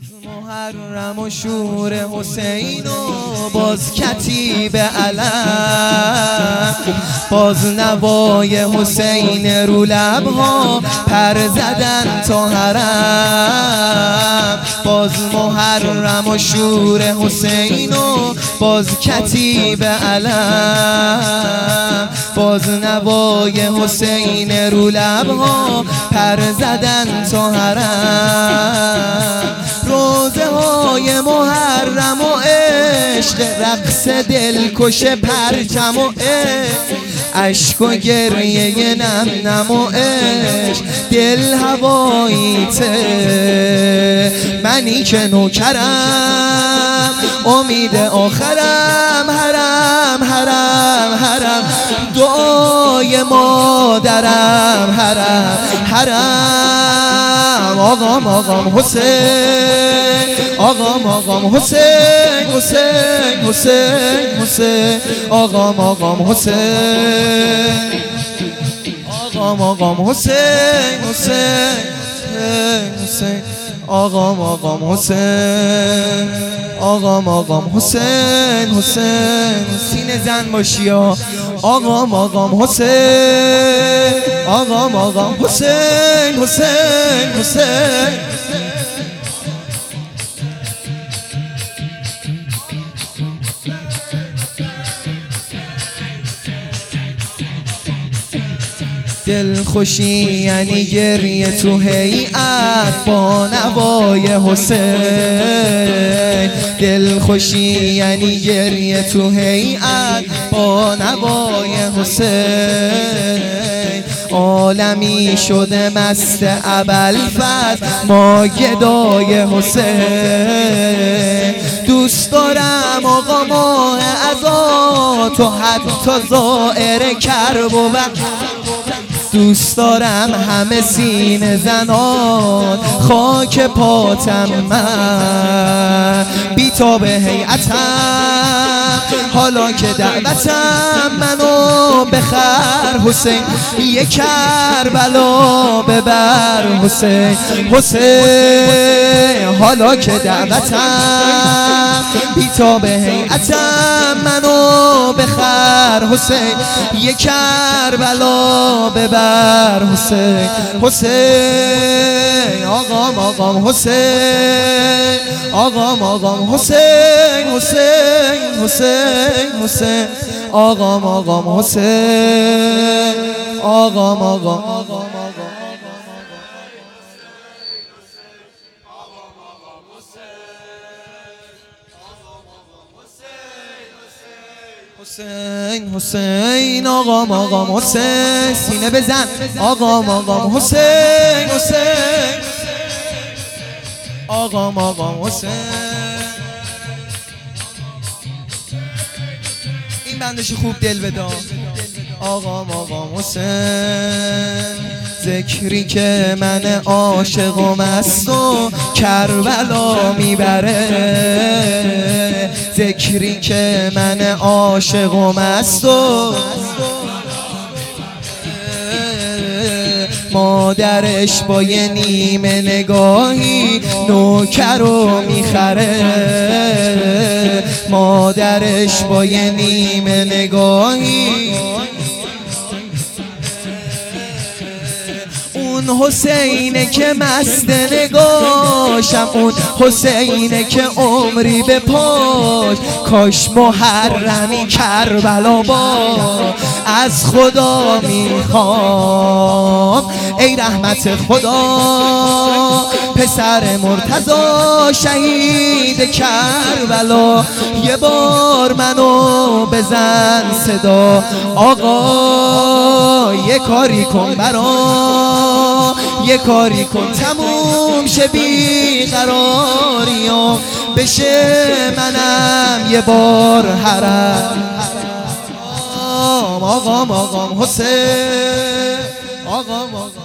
محرم و شور حسین و باز کتیب علم، باز نوای حسین رو لبها پر زدن تا حرم. باز محرم و شور حسین و باز کتیب علم، باز نوای حسین رو لبها پر زدن تا حرم. روزه های محرم و عشق، رقص دلکش پرچم و عشق و گریه نم نم و عشق، دل هواییته. منی که نوکرم امید آخرم، حرم حرم حرم دعای مادرم، حرم حرم. آقام حسین، آقام حسین، حسین حسین حسین، آقام حسین، آقام حسین، حسین حسین، آقام حسین، آقام حسین، حسین. سینه زن باشی ها. آقام حسین، آقام حسین، حسین حسین. دل خوشی یعنی گریه تو هیئت با نوای حسین، دل خوشی یعنی گریه تو هیئت با نوای حسین. عالمی شده مست ابوالفضل ما گدای حسین. دوست دارم آقا ماه عزا تو حتی زائر کرب و دوست دارم همه سینه زنان خاک پاتم، من بی‌تاب هیئتم حالا که دعوتم منو بخر حسین، یک کربلا ببر حسین، حسین حالا که دعوتم بی‌تاب هیئتم منو بخر حسین، یک کربلا ببر حسین، حسین. آقام حسین، آقام حسین، حسین حسین حسین، آقام حسین، آقام حسین، حسین. آقام حسین، سینه بزن. آقام حسین، حسین، آقام حسین. این بندش خوب دل بدا. آقام حسین، ذکری که من عاشق و مست و کربلا میبره، ذکری که من عاشق و مست و مادرش با یه نیمه نگاهی نوکر رو میخره، مادرش با یه نیمه نگاهی. اون حسینه که مست نگاشم، اون حسینه که عمری به پاش، کاش محرمی کربلا با از خدا میخوام. ای رحمت خدا پسر مرتضی شهید کربلا، یه بار منو بزن صدا. آقا یه کاری کن برام، یه کاری کن تموم شه بیقراریام، بشه منم یه بار حرم. آقام حسین، آقام